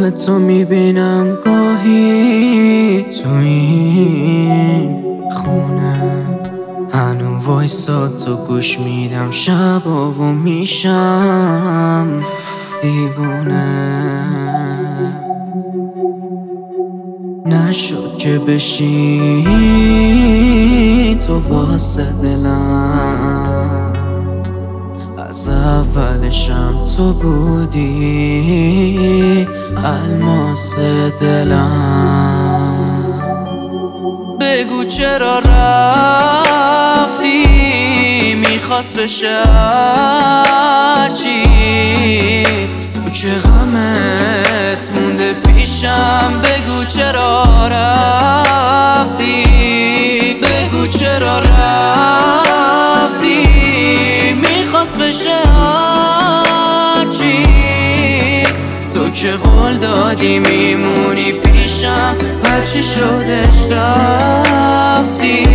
روح تو میبینم گاهی تو این خونه، هنو وایسا تو گوش میدم شبا و میشم دیوونه. نشد که بشی تو واسه دلم، از اولشم تو بودی الماس دلم. بگو چرا رفتی، میخواست بشه هرچی، تو که غمت مونده پیشم. بگو چرا رفتی، بگو چرا رفتی، میخواست بشه هرچی، تو که قول دادی میمونی پیشم، هرچی شدش رفتی.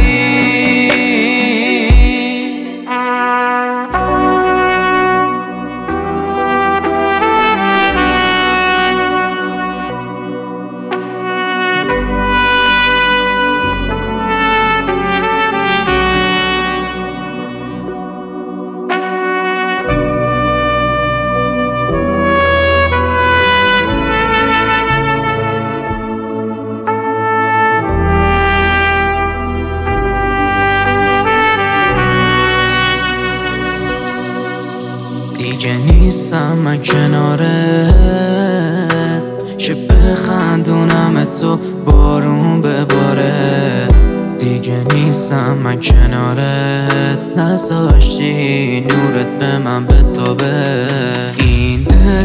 دیگه نیستم من کنارت که بخندونم تو بارون بباره. دیگه نیستم من کنارت، نذاشتی نورت به من بتابه. این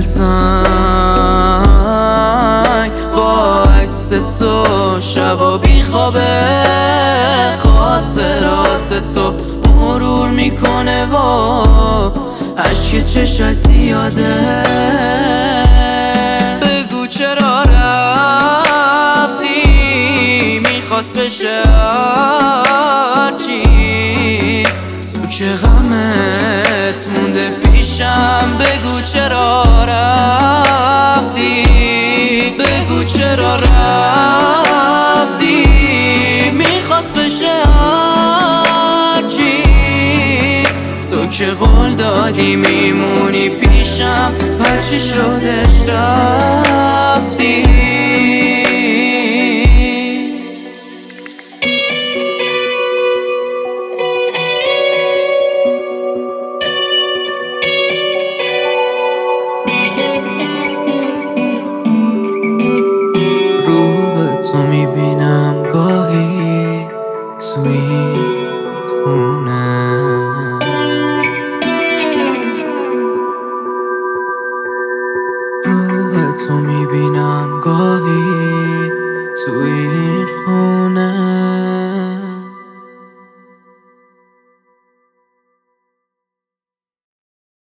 دلتنگ با عکس تو شبا بیخوابه، خاطرات تو مرور میکنه و عشق چشای زیاده. بگو چرا رفتی، میخواست بشه هرچی، تو که غمت مونده پیشم. بگو چرا رفتی، بگو چرا رفتی، میخواست بشه هرچی، تو که قول دادی میمونی پیشم، هرچی شدش رفتی. روح تو میبینم گاهی تو این خونه، روح تو میبینم گاهی توی